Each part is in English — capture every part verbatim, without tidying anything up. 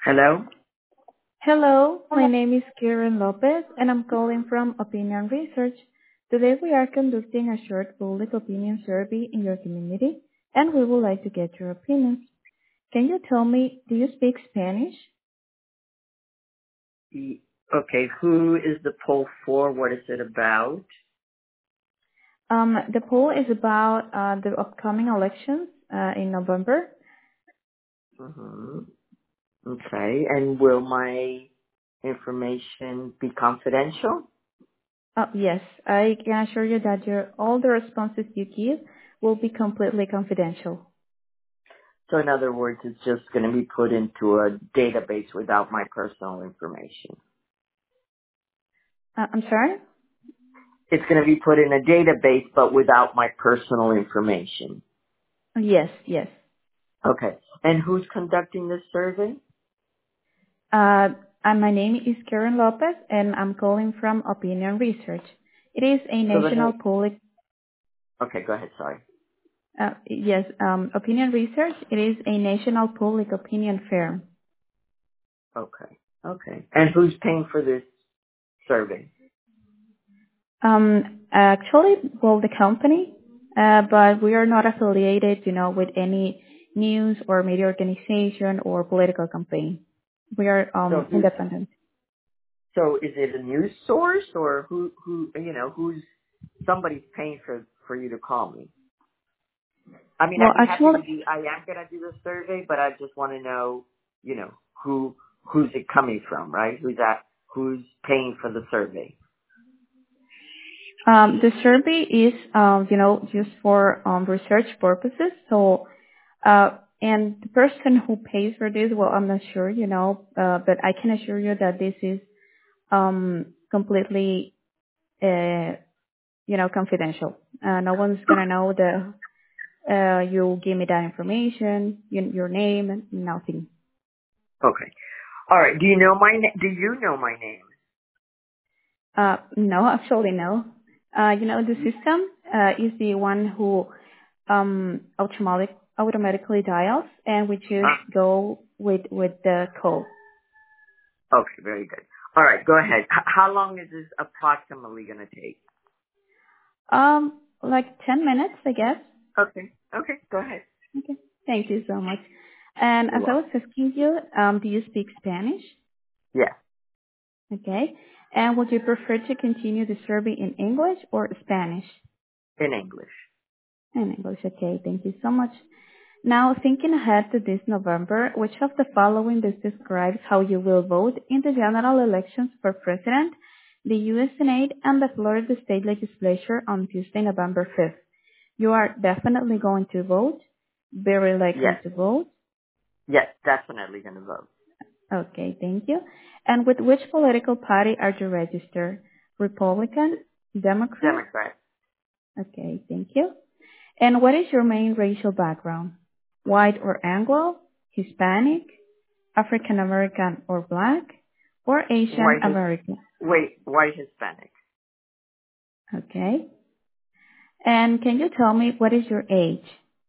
Hello? Hello, my name is Karen Lopez, and I'm calling from Opinion Research. Today we are conducting a short public opinion survey in your community, and we would like to get your opinions. Can you tell me, do you speak Spanish? Y- Okay, who is the poll for? What is it about? Um, the poll is about uh, the upcoming elections uh, in November. hmm Okay, and will my information be confidential? Uh, yes, I can assure you that your, all the responses you give will be completely confidential. So in other words, it's just going to be put into a database without my personal information. Uh, I'm sorry? It's going to be put in a database, but without my personal information. Yes, yes. Okay, and who's conducting this survey? Uh, and my name is Karen Lopez, and I'm calling from Opinion Research. It is a So the national name. public, Okay, go ahead. Sorry. uh, yes, um, Opinion Research. It is a national public opinion firm. Okay. Okay. And who's paying for this survey? Um, actually, well, the company, uh, but we are not affiliated, you know, with any news or media organization or political campaign. We are So um, who's independent. So is it a news source or who, who, you know, who's, somebody's paying for, for you to call me? I mean, Well, I'd be happy actually, to do, I am going to do the survey, but I just want to know, you know, who, who's it coming from, right? Who's that, who's paying for the survey? Um, the survey is, um, you know, used for um, research purposes. So, uh, and the person who pays for this, well, I'm not sure, you know, uh, but I can assure you that this is um, completely, uh, you know, confidential. Uh, no one's gonna know the uh, you give me that information, your, your name, nothing. Okay. All right. Do you know my, na- do you know my name? Uh, no, actually, no. Uh, you know, the system uh, is the one who um, automatic, automatically dials, and we just Ah, go with with the code. okay. Very good. All right. Go ahead. H- how long is this approximately going to take? Um, like ten minutes, I guess. Okay. Okay. Go ahead. Okay. Thank you so much. And You're as I was welcome. asking you, um, do you speak Spanish? Yes. Okay. And would you prefer to continue the survey in English or Spanish? In English. In English, okay. Thank you so much. Now, thinking ahead to this November, which of the following best describes how you will vote in the general elections for president, the U S Senate, and the Florida State Legislature on Tuesday, November fifth? You are definitely going to vote, very likely Yes. to vote. Yes. Definitely going to vote. Okay, thank you. And with which political party are you registered? Republican? Democrat? Democrat. Okay, thank you. And what is your main racial background? White or Anglo? Hispanic? African American or Black? Or Asian White his, American? wait, white Hispanic. Okay. And can you tell me what is your age?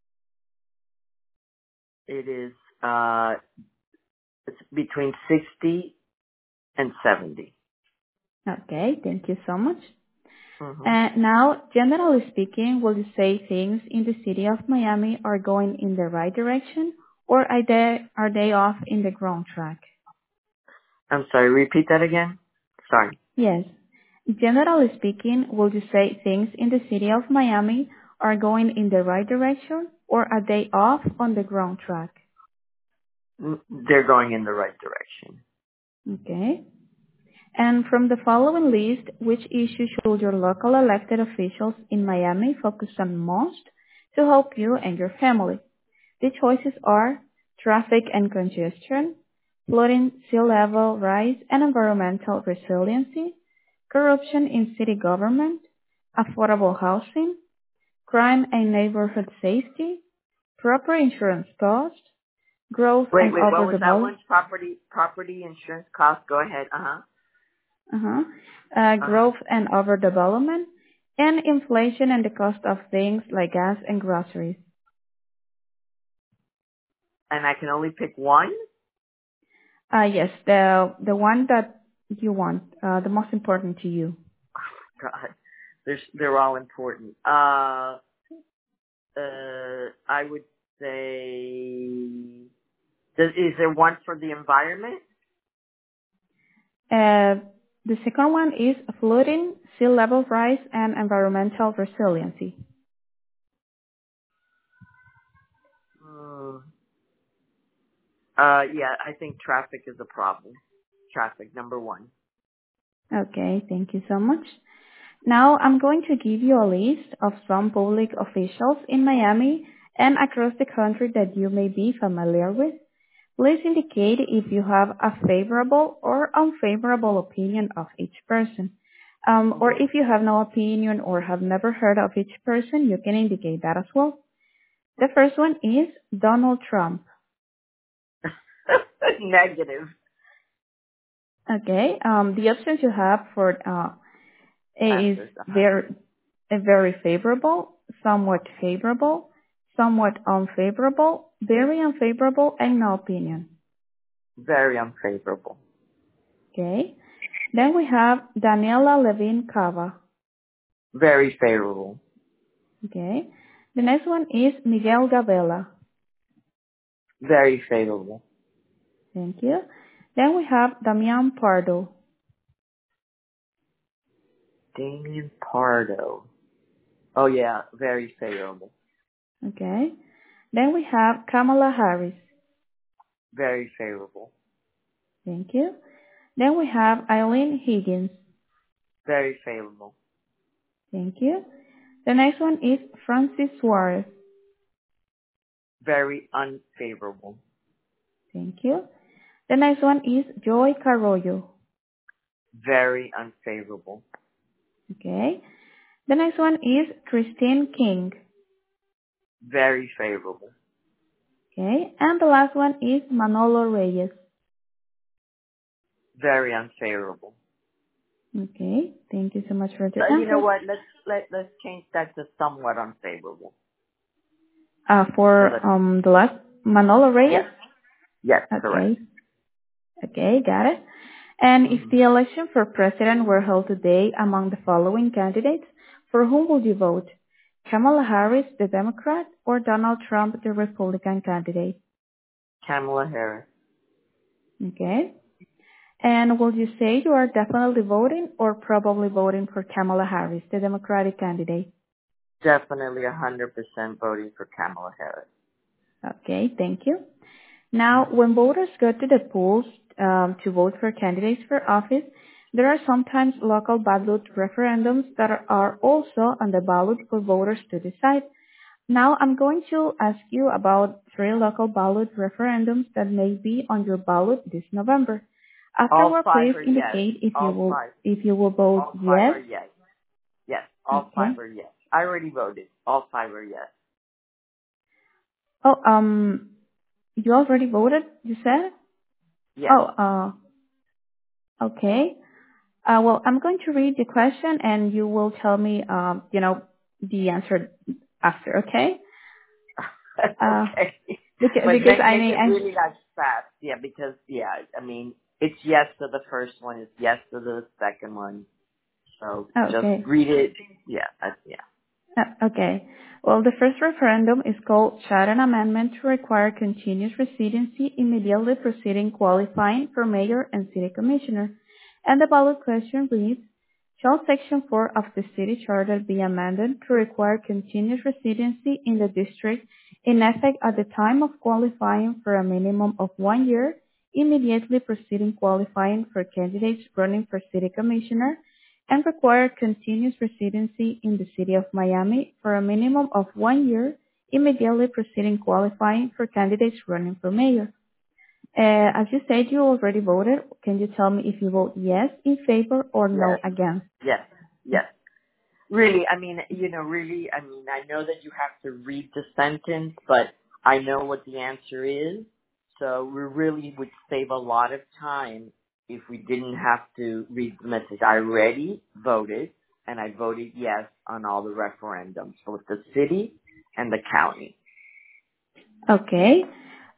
It is, uh, it's between sixty and seventy. Okay, thank you so much. Mm-hmm. And now, generally speaking, will you say things in the city of Miami are going in the right direction, or are they, are they off in the wrong track? I'm sorry, repeat that again? Sorry. Yes. Generally speaking, will you say things in the city of Miami are going in the right direction, or are they off on the wrong track? Mm, They're going in the right direction. Okay. And from the following list, which issue should your local elected officials in Miami focus on most to help you and your family? The choices are traffic and congestion, flooding, sea level rise and environmental resiliency, corruption in city government, affordable housing, crime and neighborhood safety, proper insurance cost, growth Wait, and wait, what was that overdevelopment, one? Property, property insurance cost? Go ahead. Uh-huh. uh-huh, uh, Uh-huh. growth and overdevelopment, and inflation and the cost of things like gas and groceries. And I can only pick one? Uh, yes, the the one that you want, uh, the most important to you. God, they're they're all important. Uh, uh, I would say, does, is there one for the environment? Uh, the second one is flooding, sea level rise, and environmental resiliency. Hmm. Uh, yeah, I think traffic is a problem. Traffic, number one. Okay, thank you so much. Now I'm going to give you a list of some public officials in Miami and across the country that you may be familiar with. Please indicate if you have a favorable or unfavorable opinion of each person. Um, or if you have no opinion or have never heard of each person, you can indicate that as well. The first one is Donald Trump. Negative. Okay, um, the options you have for uh, A is Answers. very, a very favorable, somewhat favorable, somewhat unfavorable, very unfavorable, and no opinion. Very unfavorable. Okay. Then we have Daniela Levin Cava. Very favorable. Okay. The next one is Miguel Gavela. Very favorable. Thank you. Then we have Damian Pardo. Damian Pardo. Oh yeah, very favorable. Okay. Then we have Kamala Harris. Very favorable. Thank you. Then we have Eileen Higgins. Very favorable. Thank you. The next one is Francis Suarez. Very unfavorable. Thank you. The next one is Joy Carollo. Very unfavorable. Okay. The next one is Christine King. Very favorable. Okay. And the last one is Manolo Reyes. Very unfavorable. Okay. Thank you so much for the So, answer. you know what? Let's let let's change that to somewhat unfavorable. Uh, for So um the last Manolo Reyes. yes, yes, correct. Okay. Okay, got it. And if Mm-hmm. the election for president were held today among the following candidates, for whom would you vote? Kamala Harris, the Democrat, or Donald Trump, the Republican candidate? Kamala Harris. Okay. And will you say you are definitely voting or probably voting for Kamala Harris, the Democratic candidate? Definitely a hundred percent voting for Kamala Harris. Okay, thank you. Now, when voters go to the polls um, to vote for candidates for office, there are sometimes local ballot referendums that are also on the ballot for voters to decide. Now, I'm going to ask you about three local ballot referendums that may be on your ballot this November. All Afterward, five please are yes. indicate if you All will five. if you will vote All five yes. are yes. Yes. All Okay. five are yes. I already voted. All five are yes. Oh, um, you already voted, you said? Yes. Oh, uh, okay. Uh, well, I'm going to read the question and you will tell me, um, you know, the answer after, okay? Uh, Okay. because, But because make, I make mean, it I, really like fast. Yeah, because, yeah, I mean, it's yes to the first one, it's yes to the second one. So just okay. read it. Yeah, that's, yeah. Uh, okay. Well, the first referendum is called Sharon Amendment to require continuous residency immediately preceding qualifying for mayor and city commissioner. And the ballot question reads, shall Section four of the City Charter be amended to require continuous residency in the district in effect at the time of qualifying for a minimum of one year, immediately preceding qualifying for candidates running for city commissioner, and require continuous residency in the city of Miami for a minimum of one year, immediately preceding qualifying for candidates running for mayor. Uh, as you said, you already voted. Can you tell me if you vote yes in favor or no Yes. against? Yes. Yes. Really, I mean, you know, really, I mean, I know that you have to read the sentence, but I know what the answer is. So we really would save a lot of time if we didn't have to read the message. I already voted, and I voted yes on all the referendums, both the city and the county. Okay.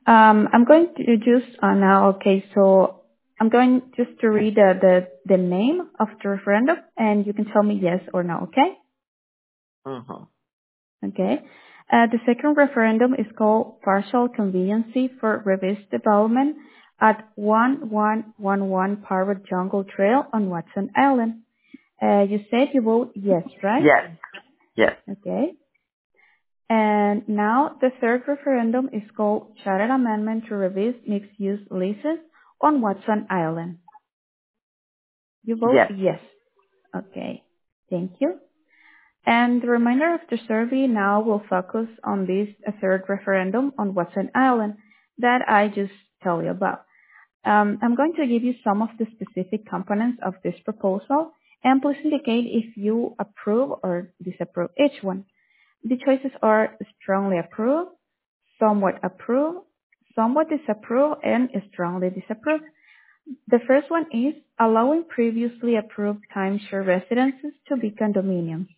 Um, I'm going to just uh, now. Okay, so I'm going just to read the, the the name of the referendum, and you can tell me yes or no. Okay. Mm-hmm. Okay. Uh, the second referendum is called Partial Conveniency for Revis Development at one one one one Parrot Jungle Trail on Watson Island. Uh, you said you vote yes, right? Yes. Yes. Okay. And now the third referendum is called Charter Amendment to Revis Mixed-Use Leases on Watson Island. You vote Yes. yes. Okay. Thank you. And the remainder of the survey now will focus on this a third referendum on Watson Island that I just tell you about. Um, I'm going to give you some of the specific components of this proposal, and please indicate if you approve or disapprove each one. The choices are strongly approve, somewhat approve, somewhat disapprove, and strongly disapprove. The first one is allowing previously approved timeshare residences to be condominiums.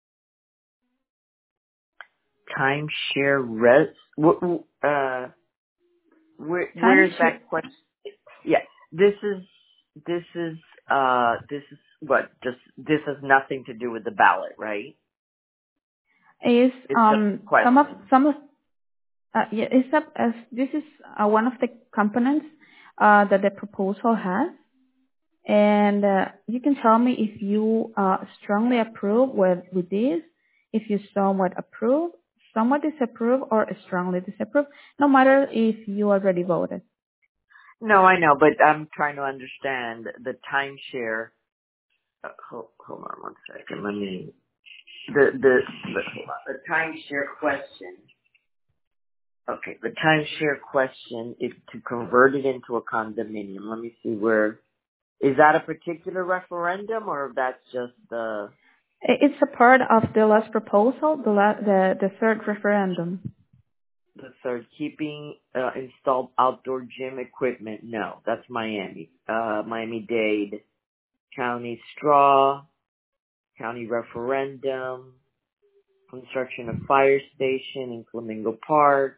Timeshare res. wh- wh- Uh, where where is Timeshare that question? Yeah. This is this is uh this is what just this has nothing to do with the ballot, right? is It's just um a some of question. some of uh, yeah, is that as this is uh, one of the components uh, that the proposal has, and uh, you can tell me if you uh, strongly approve with with this, if you somewhat approve, somewhat disapprove, or strongly disapprove. No matter if you already voted. No, I know, but I'm trying to understand the timeshare. Uh, hold, hold on one second. Let me the the the, hold on. the timeshare question. Okay, the timeshare question is to convert it into a condominium. Let me see where is that a particular referendum or that's just the I- It's a part of the last proposal, the la- the the third referendum. the third keeping uh, installed outdoor gym equipment? No, that's Miami. Uh, Miami-Dade County straw, county referendum, construction of fire station in Flamingo Park.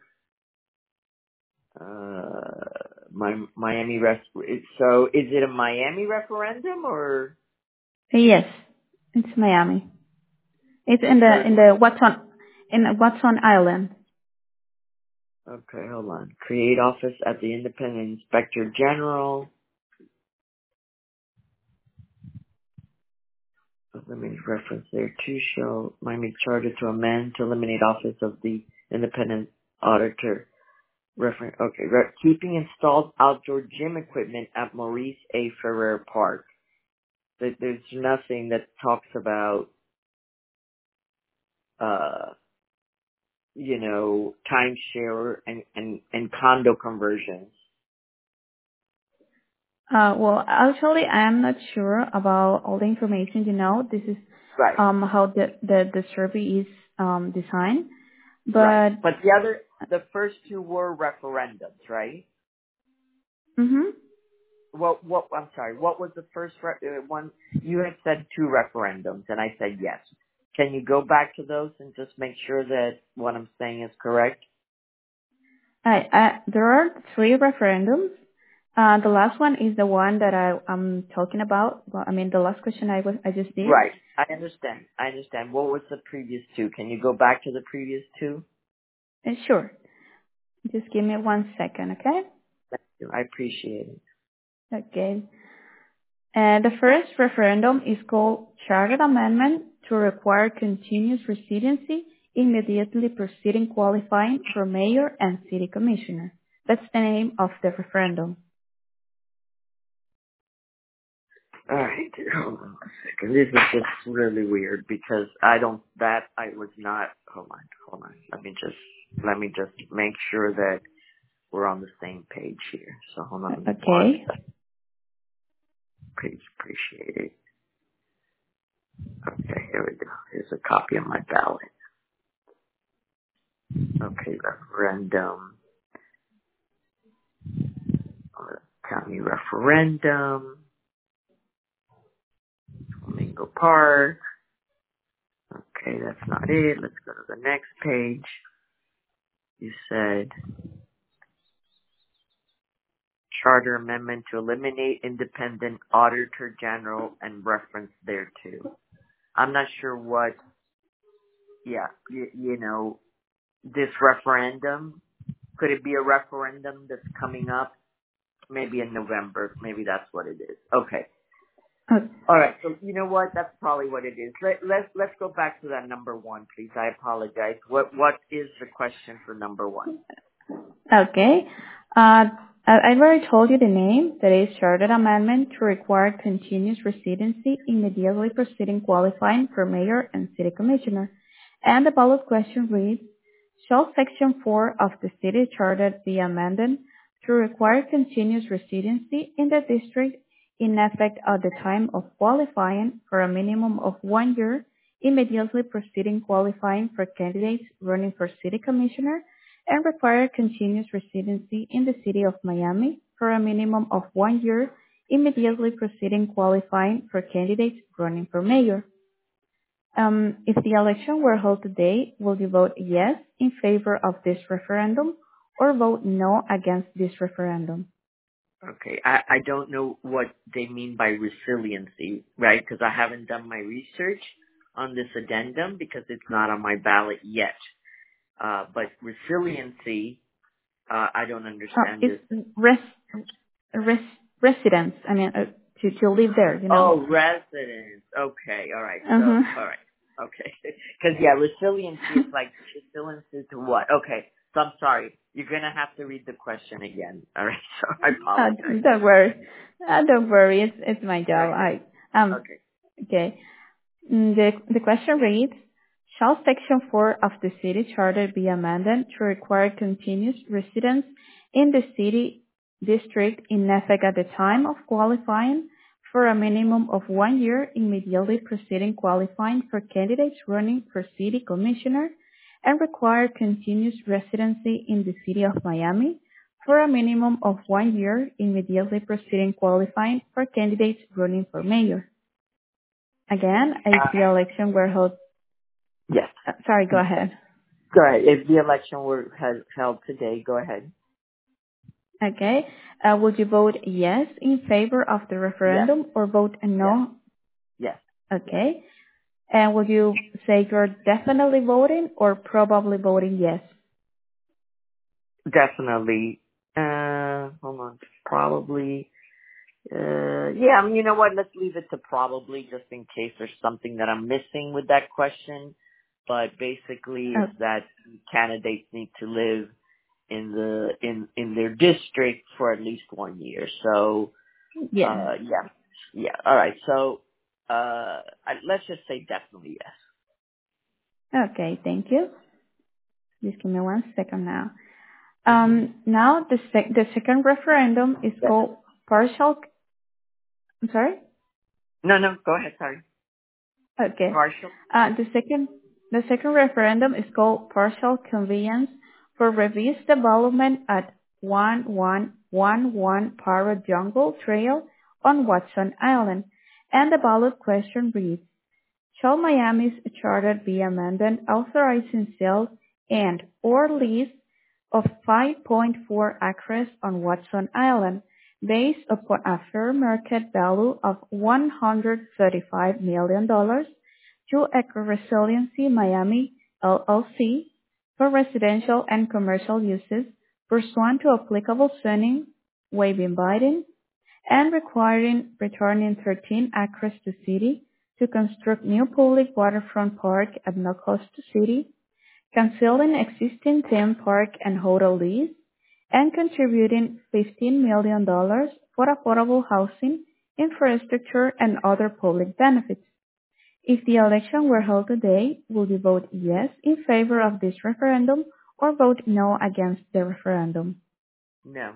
Uh, my, Miami res- so is it a Miami referendum or Yes, it's Miami. It's the in the third in one? the Watson in Watson Island. Okay, hold on. Create office at the Independent Inspector General. Let me reference there too. Show Miami Charter to amend to eliminate office of the Independent Auditor. Reference. Okay, re- keeping installed outdoor gym equipment at Maurice A. Ferrer Park. There- There's nothing that talks about, uh, you know, timeshare and, and, and condo conversions. Uh, well, actually, I'm not sure about all the information. You know, this is Right. um how the the the survey is um designed, Right. but But the other, the first two were referendums, right? mhm. What, what, I'm sorry, what was the first re- uh, one? You had said two referendums, and I said yes. Can you go back to those and just make sure that what I'm saying is correct? I, I, there are three referendums. Uh, the last one is the one that I, I'm talking about. Well, I mean, the last question I was I just did. Right. I understand. I understand. What was the previous two? Can you go back to the previous two? Uh, sure. Just give me one second, okay? Thank you. I appreciate it. Okay. Uh, the first referendum is called Charter Amendment to require continuous residency immediately preceding qualifying for mayor and city commissioner. That's the name of the referendum. All right. Hold on a second. This is just really weird because I don't, that I was not, hold on, hold on. Let me just, let me just make sure that we're on the same page here. So hold on one Okay. second. Please appreciate it. Okay, here we go. Here's a copy of my ballot. Okay, referendum. Uh, county referendum. Flamingo Park. Okay, that's not it. Let's go to the next page. You said charter amendment to eliminate independent auditor general and reference thereto. I'm not sure what, yeah, you, you know, this referendum, could it be a referendum that's coming up? Maybe in November. Maybe that's what it is. Okay. Okay. All right. So you know what? That's probably what it is. Let, let's let's go back to that number one, please. I apologize. What what is the question for number one? Okay. Uh, I- I've already told you the name. That is Charter Amendment to require continuous residency immediately preceding qualifying for mayor and city commissioner. And the ballot question reads, shall Section four of the City Charter be amended to require continuous residency in the district in effect at the time of qualifying for a minimum of one year immediately preceding qualifying for candidates running for city commissioner and require continuous residency in the city of Miami for a minimum of one year immediately preceding qualifying for candidates running for mayor. Um, if the election were held today, will you vote yes in favor of this referendum or vote no against this referendum? Okay. I, I don't know what they mean by resiliency, right? Because I haven't done my research on this addendum because it's not on my ballot yet. Uh, but resiliency, uh, I don't Uh, understand it's this. res, res, residence. I mean, uh, to to live there, you know. Oh, residence. Okay. All right. So, Uh-huh. all right. Okay. Because, yeah, resiliency is like resiliency to what? Okay. So I'm sorry. You're going to have to read the question again. All right. So I Uh, apologize. don't worry. Uh, don't worry. It's it's my job. Okay. I um. Okay. Okay. Mm, The the question reads: shall Section four of the City Charter be amended to require continuous residence in the city district in effect at the time of qualifying for a minimum of one year immediately preceding qualifying for candidates running for city commissioner and require continuous residency in the city of Miami for a minimum of one year immediately preceding qualifying for candidates running for mayor? Again, if Uh, the election were held, yes. uh, sorry, go ahead. Go ahead. If the election were held held today, go ahead. Okay. Uh, would you vote yes in favor of the Yes. referendum or vote Yes. no? Yes. Okay. And would you say you're definitely voting or probably voting yes? Definitely. Uh, hold on. Probably. Uh, yeah, I mean, you know what? Let's leave it to probably just in case there's something that I'm missing with that question. But basically, Oh, it's that candidates need to live in the in in their district for at least one year. So, yes. uh, yeah, yeah. All right. So, uh, I, let's just say definitely yes. Okay, thank you. Just give me one second now. Mhm. Um, now the sec- the second referendum is Yes. called partial. I'm sorry. No, no. Go ahead. Sorry. Okay. Partial. Uh, the second the second referendum is called partial conveyance for Revis development at one one one one Parrot Jungle Trail on Watson Island, and the ballot question reads: shall Miami's charter be amended authorizing sale and or lease of five point four acres on Watson Island based upon a fair market value of one hundred thirty-five million dollars to Eco-Resiliency Miami, L L C, for residential and commercial uses pursuant to applicable zoning, waiving bidding, and requiring returning thirteen acres to city to construct new public waterfront park at no cost to city, canceling existing theme park and hotel lease, and contributing fifteen million dollars for affordable housing, infrastructure, and other public benefits. If the election were held today, would you vote yes in favor of this referendum or vote no against the referendum? No.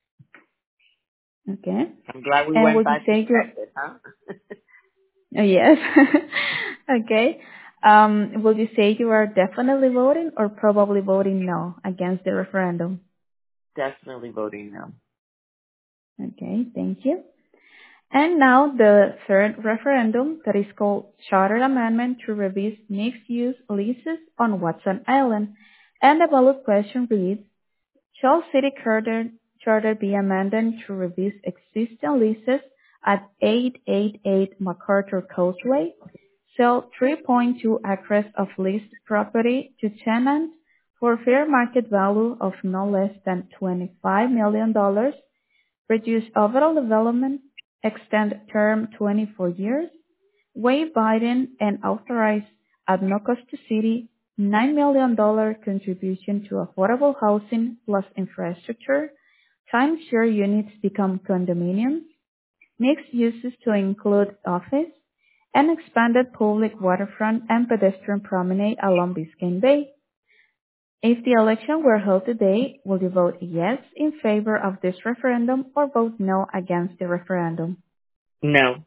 Okay. I'm glad we And went would you back and say you're checked it, huh? Uh, Yes. Okay. Um, will you say you are definitely voting or probably voting no against the referendum? Definitely voting no. Okay, thank you. And now the third referendum that is called Charter Amendment to Revise Mixed-Use Leases on Watson Island. And the ballot question reads, shall City Charter, Charter be amended to reduce existing leases at eight eighty-eight MacArthur Causeway, sell three point two acres of leased property to tenants for fair market value of no less than twenty-five million dollars, reduce overall development, extend term twenty-four years, waive Biden and authorize at no cost to city nine million dollars contribution to affordable housing plus infrastructure, timeshare units become condominiums, mixed uses to include office, and expanded public waterfront and pedestrian promenade along Biscayne Bay. If the election were held today, will you vote yes in favor of this referendum or vote no against the referendum? No.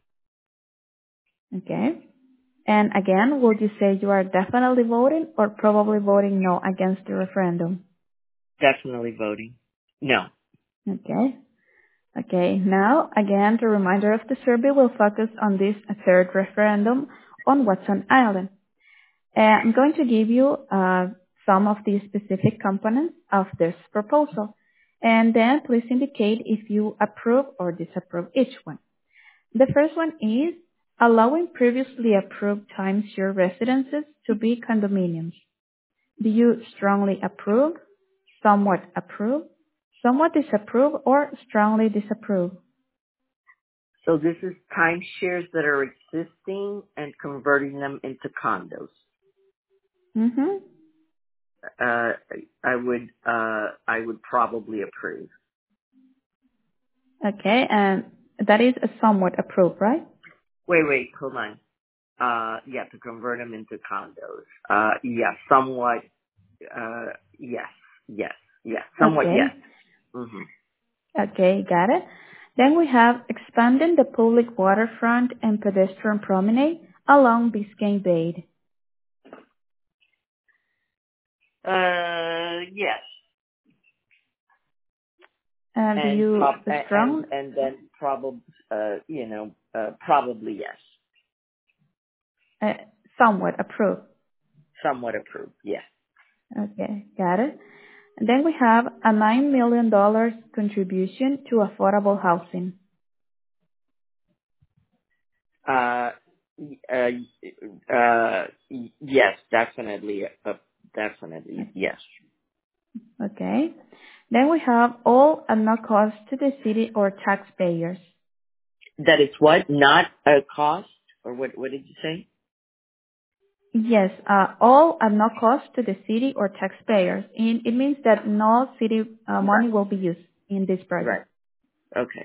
Okay. And again, would you say you are definitely voting or probably voting no against the referendum? Definitely voting. No. Okay. Okay. Now, again, the reminder of the survey will focus on this third referendum on Watson Island. Uh, I'm going to give you uh, some of the specific components of this proposal, and then please indicate if you approve or disapprove each one. The first one is allowing previously approved timeshare residences to be condominiums. Do you strongly approve, somewhat approve, somewhat disapprove, or strongly disapprove? So this is timeshares that are existing and converting them into condos. Mm-hmm. Uh, I would, uh, I would probably approve. Okay, and that is a somewhat approve, right? Wait, wait, hold on. Uh, yeah, to convert them into condos. Uh, yeah, somewhat, uh, yes, yes, yes, somewhat Okay. yes. Mm-hmm. Okay, got it. Then we have expanding the public waterfront and pedestrian promenade along Biscayne Bay. Uh, yes. Uh, do And, you prob- strong? and, and then probably, uh, you know, uh, probably yes. Uh, somewhat approve. Somewhat approved, yes. Okay, got it. And then we have a nine million dollars contribution to affordable housing. Uh, uh, uh, yes, definitely, uh, definitely, yes. Okay. Then we have all at no cost to the city or taxpayers. That it's what? Not a cost? Or what, what did you say? Yes, uh, all at no cost to the city or taxpayers. And it means that no city uh, money Right. will be used in this Right. project. Okay.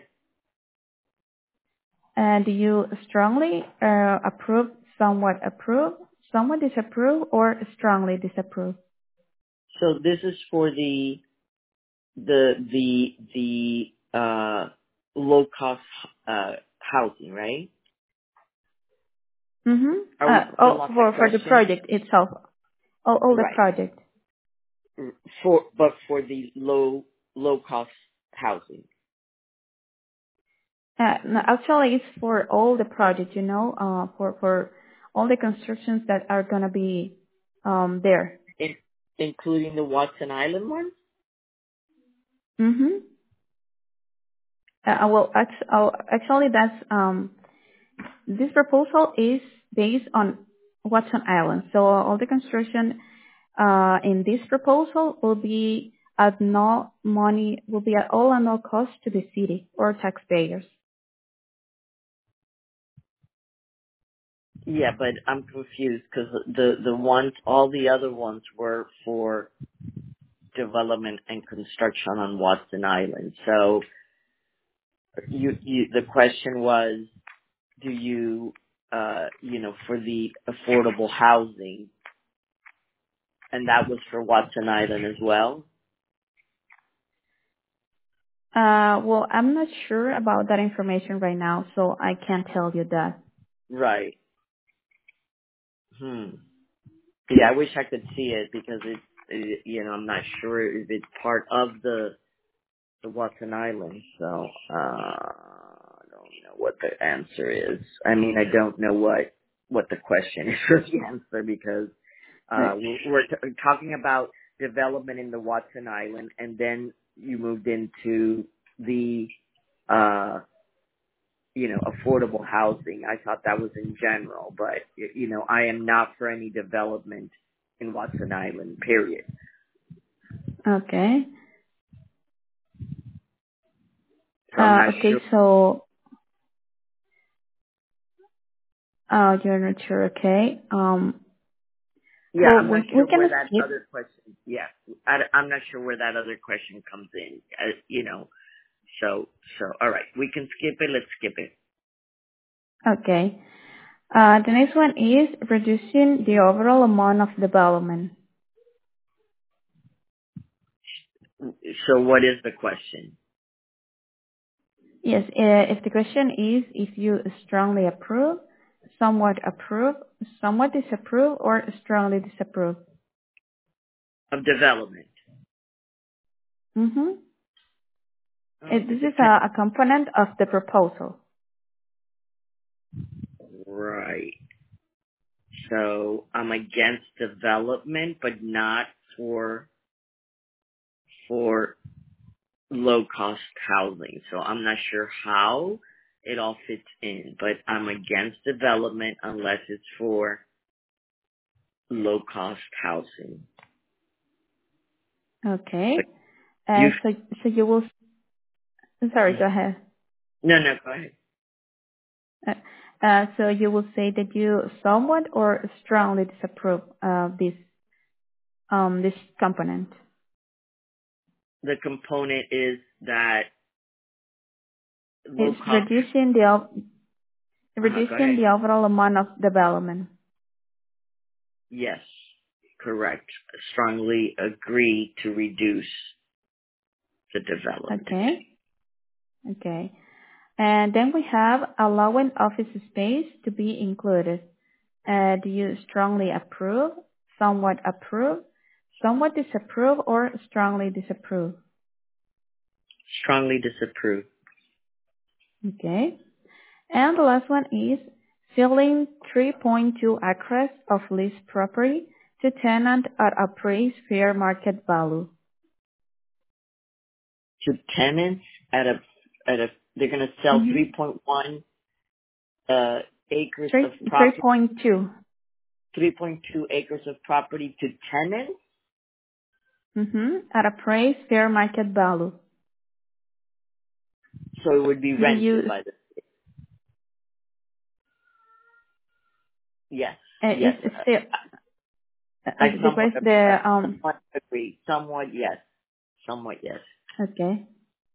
And do you strongly uh, approve, somewhat approve, somewhat disapprove, or strongly disapprove? So this is for the, the, the, the, uh, low cost, uh, housing, right? Mm-hmm. Are we Uh, still oh, on for, that for the question? project itself. Oh, all the Right. project. For, but for the low, low cost housing. Uh, no, actually, it's for all the project, you know, uh, for, for all the constructions that are going to be um, there. In, including the Watson Island one? Mm-hmm. Uh, well, act- oh, actually, that's um, this proposal is based on Watson Island. So all the construction uh, in this proposal will be at no money, will be at all at no cost to the city or taxpayers. Yeah, but I'm confused because the, the ones, all the other ones were for development and construction on Watson Island. So you, you, the question was, do you, uh, you know, for the affordable housing, and that was for Watson Island as well? Uh, well, I'm not sure about that information right now, so I can't tell you that. Right. Hmm. Yeah, I wish I could see it because it's, it, you know, I'm not sure if it's part of the, the Watson Island, so, uh, I don't know what the answer is. I mean, I don't know what, what the question is for the answer because, uh, Right. we're, we're t- talking about development in the Watson Island and then you moved into the, uh, you know, affordable housing. I thought that was in general, but, you know, I am not for any development in Watson Island, period. Okay. So I'm Uh, not okay, sure. so uh, you're not sure, okay. Um, Yeah, well, I'm we, not we sure can where that skip. other question, yeah, I, I'm not sure where that other question comes in, uh, you know. So, so, all right, we can skip it. Let's skip it. Okay. Uh, the next one is reducing the overall amount of development. So what is the question? Yes, uh, if the question is if you strongly approve, somewhat approve, somewhat disapprove, or strongly disapprove. Of development. Mm-hmm. Oh, This it is depends. a, a component of the proposal. Right. So I'm against development, but not for, for low cost housing. So I'm not sure how it all fits in, but I'm against development unless it's for low cost housing. Okay. But Uh, you, so, so you will, sorry, go ahead. no, no, go ahead. Uh, uh, so you will say that you somewhat or strongly disapprove of this, um, this component. The component is that low It's cost, reducing the, o- uh-huh, go reducing ahead. the overall amount of development. Yes, correct. Strongly agree to reduce the development. Okay. Okay. And then we have allowing office space to be included. Uh, do you strongly approve, somewhat approve, somewhat disapprove, or strongly disapprove? Strongly disapprove. Okay. And the last one is filling three point two acres of leased property to tenant at appraised fair market value. To tenants at a, at a, they're going to sell Mm-hmm. three point one uh, acres Three, of property, 3.2. three point two acres of property to tenants. Mm-hmm. At appraised fair market value. So it would be Do you, rented by the, yes, uh, is yes. is Uh, still, uh, I the somewhat, question, I the, um, somewhat agree. Somewhat yes. Somewhat yes. okay.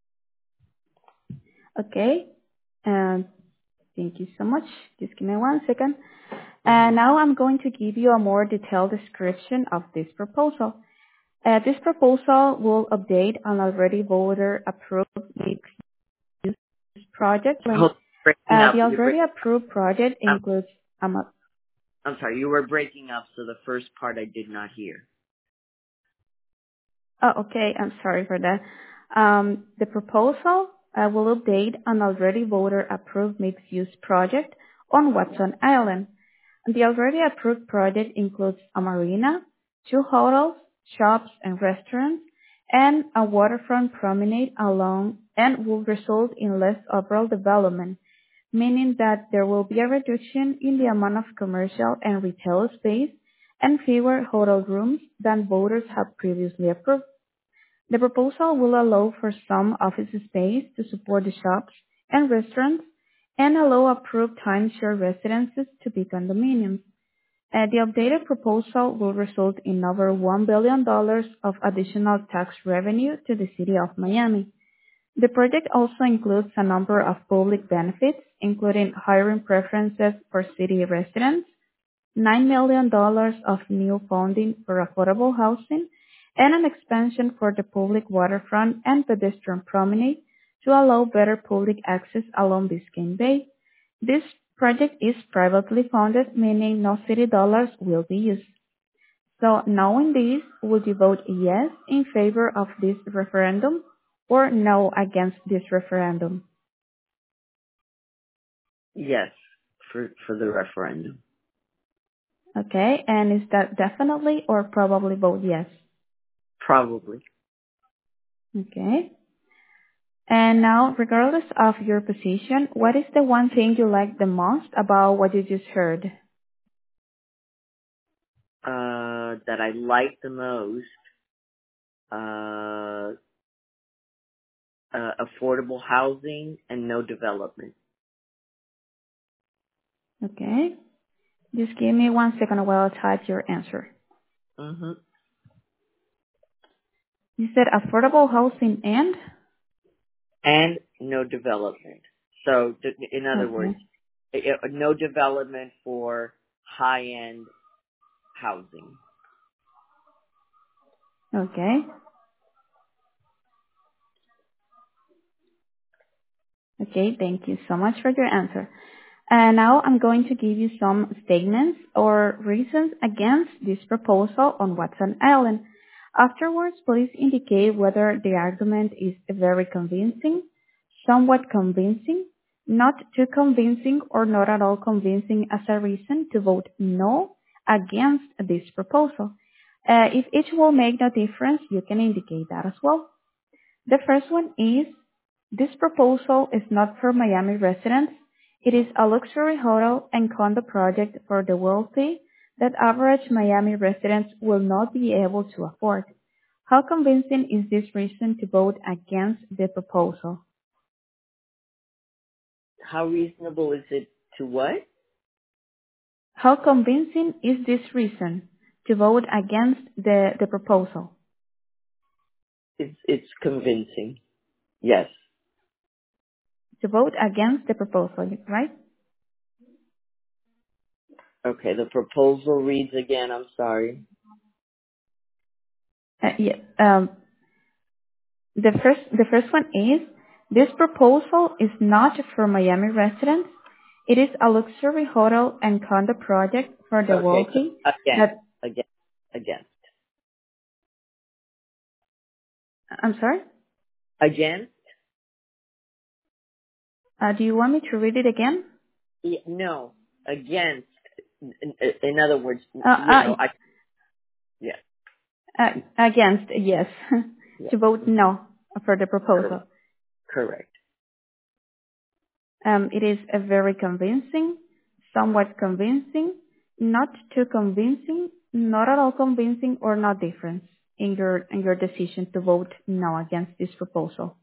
Okay. And thank you so much. Just give me one second. hmm And now I'm going to give you a more detailed description of this proposal. Uh, this proposal will update an already voter-approved mixed-use project. When, Hold, breaking uh, up. the You're break, already approved project I'm, includes um, I'm sorry. You were breaking up, so the first part I did not hear. oh, okay, I'm sorry for that. Um, the proposal uh, will update an already voter-approved mixed-use project on Watson Island. The already approved project includes a marina, two hotels, shops and restaurants, and a waterfront promenade along and will result in less overall development, meaning that there will be a reduction in the amount of commercial and retail space and fewer hotel rooms than voters have previously approved. The proposal will allow for some office space to support the shops and restaurants and allow approved timeshare residences to be condominiums. Uh, the updated proposal will result in over one billion dollars of additional tax revenue to the city of Miami. The project also includes a number of public benefits, including hiring preferences for city residents, nine million dollars of new funding for affordable housing, and an expansion for the public waterfront and pedestrian promenade to allow better public access along Biscayne Bay. This project is privately funded, meaning no city dollars will be used. So knowing this, would you vote yes in favor of this referendum or no against this referendum? Yes, for for the referendum. Okay, and is that definitely or probably vote yes? Probably. Okay. And now, regardless of your position, what is the one thing you like the most about what you just heard? Uh, that I like the most, uh, uh, affordable housing and no development. Okay. Just give me one second while I type your answer. Mm-hmm. You said affordable housing and? And no development. So, th- in other words, Okay. i- i- no development for high-end housing. Okay. Okay, thank you so much for your answer. And now I'm going to give you some statements or reasons against this proposal on Watson Island. Afterwards, please indicate whether the argument is very convincing, somewhat convincing, not too convincing, or not at all convincing as a reason to vote no against this proposal. Uh, if each will make no difference, you can indicate that as well. The first one is, this proposal is not for Miami residents. It is a luxury hotel and condo project for the wealthy that average Miami residents will not be able to afford. How convincing is this reason to vote against the proposal? How reasonable is it to what? How convincing is this reason to vote against the, the proposal? It's, it's convincing. Yes. To vote against the proposal, right? Okay, the proposal reads again, I'm sorry. Uh, yeah, um, The first, the first one is, this proposal is not for Miami residents. It is a luxury hotel and condo project for the Okay, so wealthy again, that, again, again. I'm sorry, Again? uh, do you want me to read it again? Yeah, no, against. In, in in other words, Uh, you uh, know, I, yeah, uh, against, yes. yeah, To vote no for the correct. proposal. correct. Um, it is a very convincing, somewhat convincing, not too convincing, not at all convincing, or not different in your in your decision to vote no against this proposal.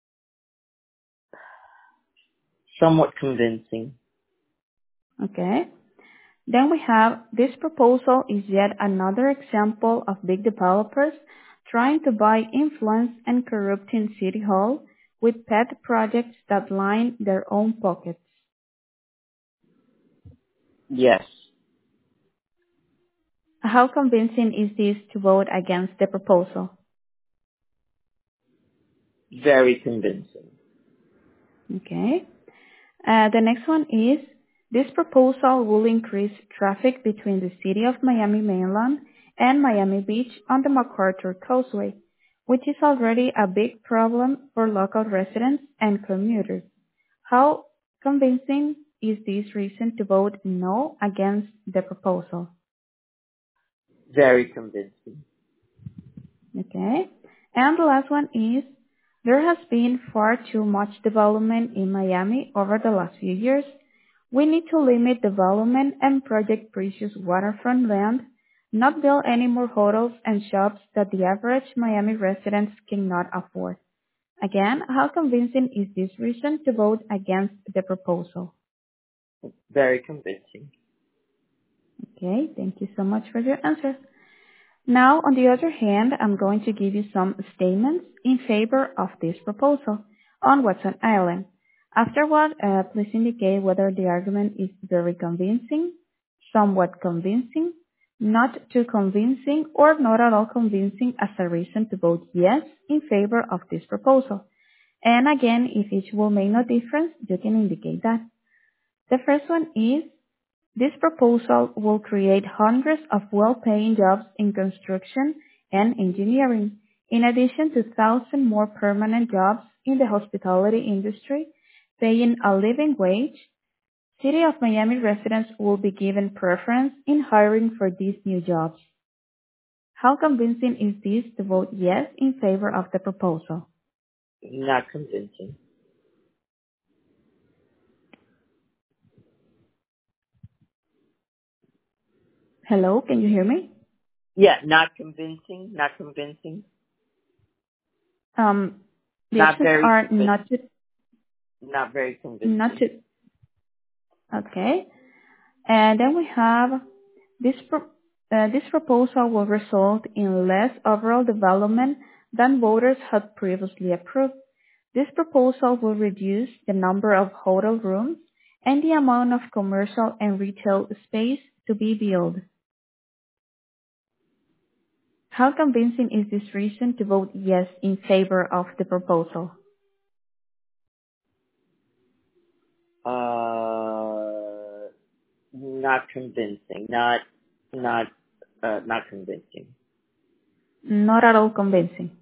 Somewhat convincing. Okay. Then we have this proposal is yet another example of big developers trying to buy influence and corrupting City Hall with pet projects that line their own pockets. Yes, How convincing is this to vote against the proposal? very convincing. Okay. Uh, the next one is, this proposal will increase traffic between the city of Miami mainland and Miami Beach on the MacArthur Causeway, which is already a big problem for local residents and commuters. How convincing is this reason to vote no against the proposal? Very convincing. Okay. And the last one is, there has been far too much development in Miami over the last few years. We need to limit development and project precious waterfront land, not build any more hotels and shops that the average Miami residents cannot afford. Again, how convincing is this reason to vote against the proposal? Very convincing. Okay, thank you so much for your answer. Now, on the other hand, I'm going to give you some statements in favor of this proposal on Watson Island. Afterward, uh, please indicate whether the argument is very convincing, somewhat convincing, not too convincing, or not at all convincing as a reason to vote yes in favor of this proposal. And again, if each will make no difference, you can indicate that. The first one is, this proposal will create hundreds of well-paying jobs in construction and engineering, in addition to thousands more permanent jobs in the hospitality industry, paying a living wage. City of Miami residents will be given preference in hiring for these new jobs. How convincing is this to vote yes in favor of the proposal? Not convincing. Hello, can you hear me? Yeah, not convincing. Not convincing. Um, the Not options very are convincing. not to, Not very not convincing. to, okay. And then we have this, pro- uh, this proposal will result in less overall development than voters had previously approved. This proposal will reduce the number of hotel rooms and the amount of commercial and retail space to be built. How convincing is this reason to vote yes in favor of the proposal? Uh, not convincing. Not, not, uh, not convincing. Not at all convincing.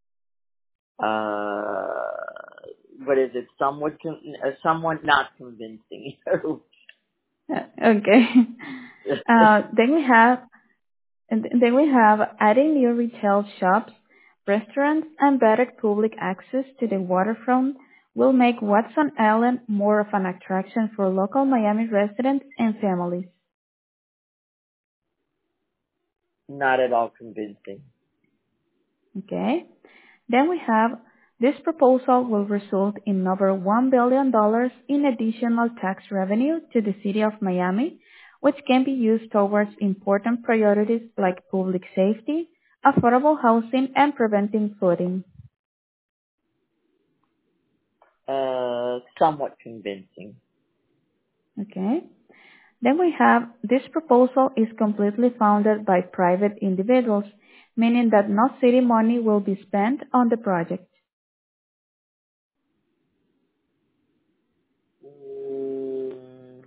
Uh, what is it? Somewhat, con- uh, somewhat not convincing. Uh, Okay. Uh, then we have And then we have adding new retail shops, restaurants, and better public access to the waterfront will make Watson Island more of an attraction for local Miami residents and families. Not at all convincing. Okay. Then we have this proposal will result in over one billion dollars in additional tax revenue to the city of Miami, which can be used towards important priorities like public safety, affordable housing, and preventing flooding. Uh, somewhat convincing. Okay. Then we have this proposal is completely funded by private individuals, meaning that no city money will be spent on the project. Mm,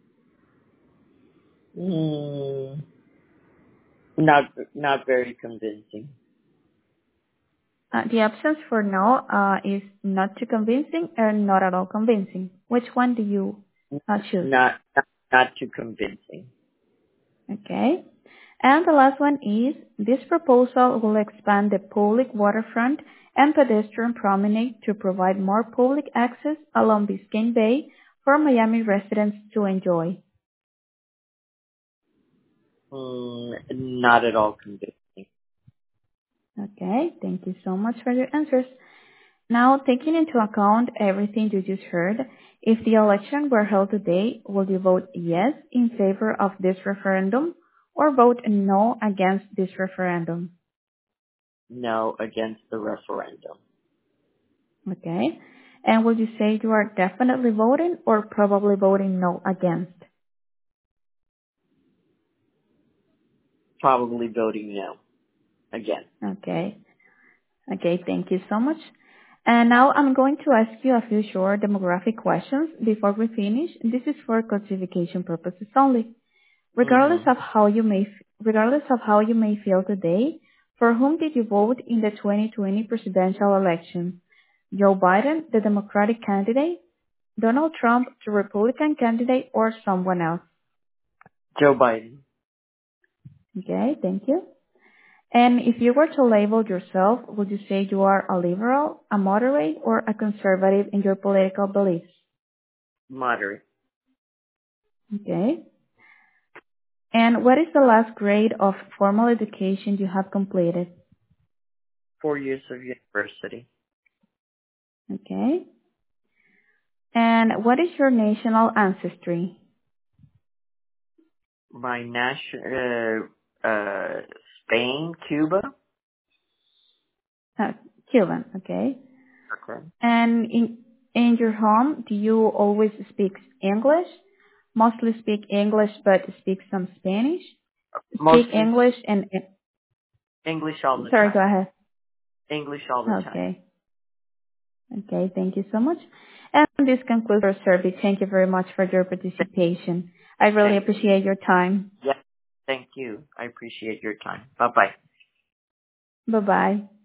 mm, not, not very convincing. Uh, the options for no uh, is not too convincing or not at all convincing. Which one do you uh, choose? Not, not, not too convincing. Okay. And the last one is this proposal will expand the public waterfront and pedestrian promenade to provide more public access along Biscayne Bay for Miami residents to enjoy. Mm, not at all convincing. Okay, thank you so much for your answers. Now, taking into account everything you just heard, if the election were held today, would you vote yes in favor of this referendum or vote no against this referendum? No against the referendum. Okay. And would you say you are definitely voting or probably voting no against? Probably voting no again. Okay. Okay, thank you so much. And now I'm going to ask you a few short demographic questions before we finish. This is for classification purposes only. Regardless Mm-hmm. of how you may, regardless of how you may feel today, for whom did you vote in the twenty twenty presidential election? Joe Biden, the Democratic candidate, Donald Trump, the Republican candidate, or someone else? Joe Biden. Okay, thank you. And if you were to label yourself, would you say you are a liberal, a moderate, or a conservative in your political beliefs? Moderate. Okay. And what is the last grade of formal education you have completed? Four years of university. Okay. And what is your national ancestry? My national, uh, uh, Spain, Cuba. Uh, Cuban, okay. Okay. And in in your home, do you always speak English? Mostly speak English, but speak some Spanish? Speak Mostly English and, English all the sorry, go time. ahead. English all the time. Okay. Okay, thank you so much. And this concludes our survey. Thank you very much for your participation. I really Thank, appreciate your time. yeah, thank you. I appreciate your time. Bye bye. Bye-bye.